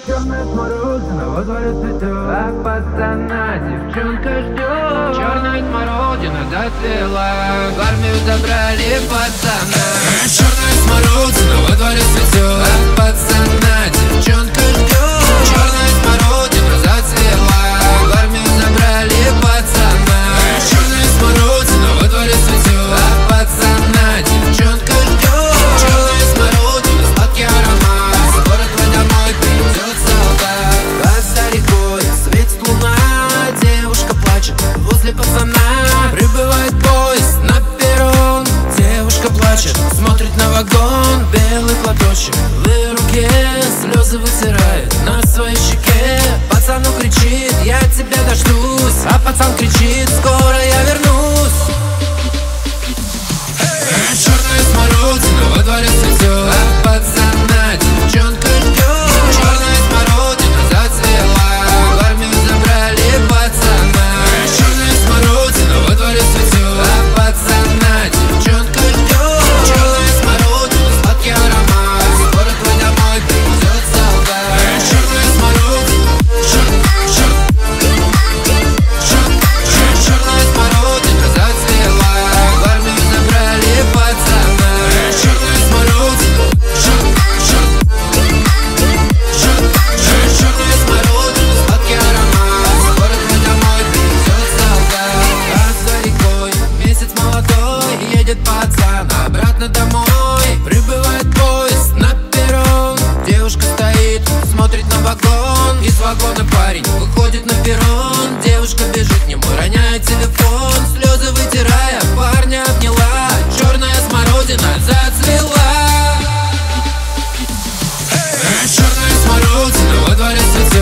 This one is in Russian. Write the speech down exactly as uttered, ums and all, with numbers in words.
Черная смородина во дворе цветет, а пацана девчонка ждет. Черная смородина зацвела, в армию забрали пацана. Черная смородина во дворе цветет, а пацана девчонка ждет. Черная смородина зацвела, в армию забрали пацана. Черная смородина во дворе цветет, а пацана девчонка ждет. Черная смородина, сладкий аромат, скоро твой домой придет солдат. А за рекой светит луна, девушка плачет возле пацана. Прибывает поезд на перрон, Девушка плачет, смотрит на вагон. Белый платочек в ее руке, слезы вытирает на своей щеке. Пацану кричит: я тебя дождусь. А пацан кричит: скоро я вернусь. Черная смородина во дворе цветет, А пацана девчонка ждет. Черная смородина зацвела, в армию забрали пацана. Черная смородина во дворе цветет, А пацана девчонка ждет. Черная смородина, Сладкий аромат, скоро твой домой придет солдат. черная смородина, Черная смородина зацвела, в армию забрали пацана. черная смородина, Черная смородина, сладкий аромат, скоро твой домой придет солдат. А за рекой месяц молодой, едет пацан обратно домой. Прибывает поезд на перрон, девушка стоит, смотрит на вагон. Из вагона парень выходит на перрон. Девушка бежит к нему, роняет телефон, слезы вытирая, парня обняла. Черная смородина зацвела. черная смородина во дворе цветет.